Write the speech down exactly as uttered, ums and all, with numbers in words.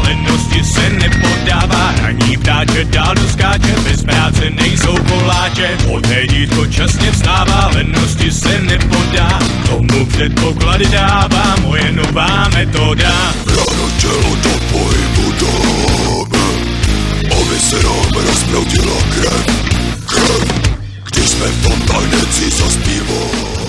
lenosti se nepodává, hraní ptáče dál doskáče, bez práce nejsou koláče. Odhedítko časně vstává, lenosti se nepodá, tomu předpoklady dává moje nová metoda. Ráno tělo do pohybu dáme, aby se nám rozproudila krev, krev. Když jsme v tom taneci zaspívali,